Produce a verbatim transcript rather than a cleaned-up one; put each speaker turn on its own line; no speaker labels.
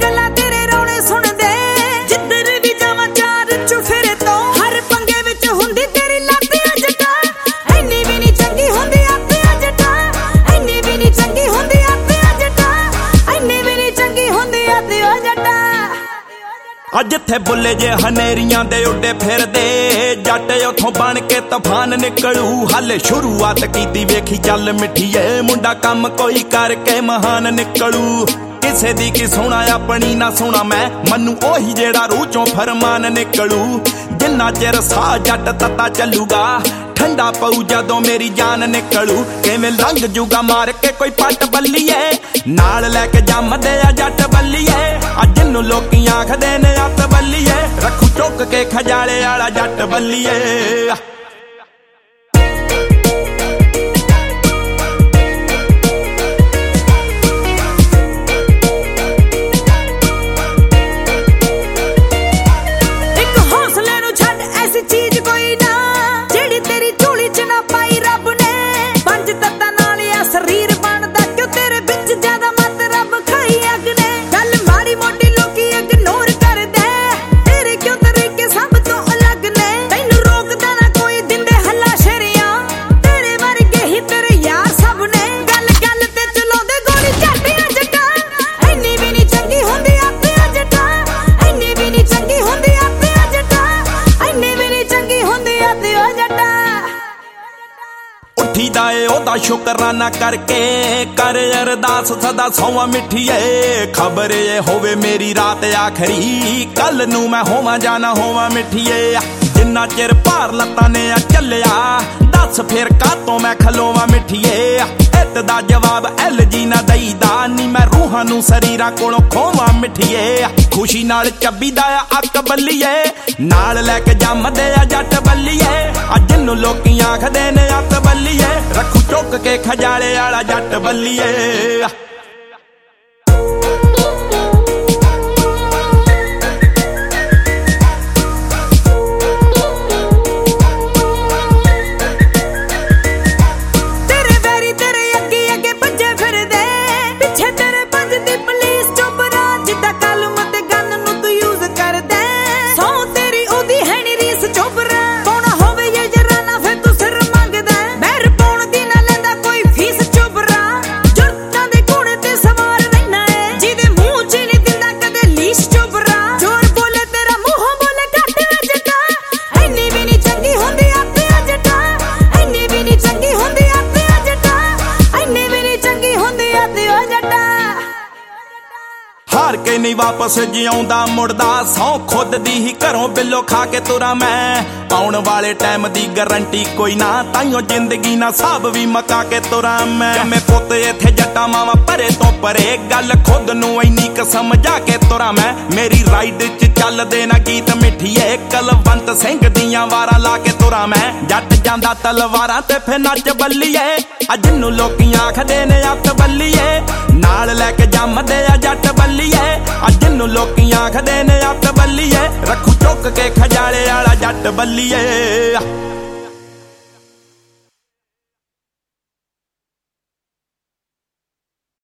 गल्लां तेरे रोने सुणदे जिद्धर भी जावां चार चुफेरे तो हर पंगे विच हुंदी तेरी लातियां जटा इन्नी भी नहीं चंगी हुंदी आतियां जटा इन्नी भी नहीं चंगी हुंदी आतियां जटा इन्नी भी नहीं चंगी हुंदी आतियां जटा जिथे बुले जे हनेरियां दे उड्डे फिरदे जट उथों बन के तूफान निकलू हाले शुरुआत कीती वेखी चल मिठीए मुंडा कम कोई करके महान निकलू किसे दी की सुना अपनी ना सुना मैं मनु ओही जेड़ा रूह चों फरमान निकलू जिन्ना चिर साह जट तता चलूगा ठंडा पऊ जदों मेरी जान निकलू किवें लंघ जूगा मार के कोई पट बल्लीए नाल लैके जमदे आ जट बल्लीए अज जिन्नू लोकी आखदे ने अत बल्लीए रखू चुक के खजाले वाला जट बल्लीए ओदा शुकराना करके कर अरदास सदा सौवा मिठीए खबर ये होवे मेरी रात आखरी कल नू मैं होवा जाना होवा मिठीए जिन्ना चिर भार लत्तां ने चलिया दस फिर कातों मैं खलोवा मिठीए इत दा जवाब एल जी ना दईदा नी मैं रूहां नू शरीरां कोलों खोवा मिठीए खुशी नाल चब्बीदा अक बल्लीए नाल लैके जमदे आ जट बल्लीए अज जिन्नू लोकी आखदे ने अत बल्लीए रखू चुक के खजाले वाला जट बल्लीए हार के नहीं वापस जिउंदा मुड़दा सौ खुद दी ही घरों बिलो खा के तुरा मैं आउण वाले टाइम दी गारंटी कोई ना ताइयों जिंदगी ना साब भी मका के तुरा मैं जमे पुत इथे जट्टा मावा परे तो परे गल खुद नू इन्नी क समझा के तुरा मैं मेरी राइड च चल देना गीत मिठीए कलवंत सिंह दियां वारां ला के तुरा मैं जट जांदा तलवारां ते फिर नच बल्लीए अज नू लोकी आखदे ने अत बल्लीए नाल लैके जमदे आ जट बल्लीए अज नू लोकी आखदे ने अत बल्लीए रखू चुक के खजाले वाला जट बल्लीए।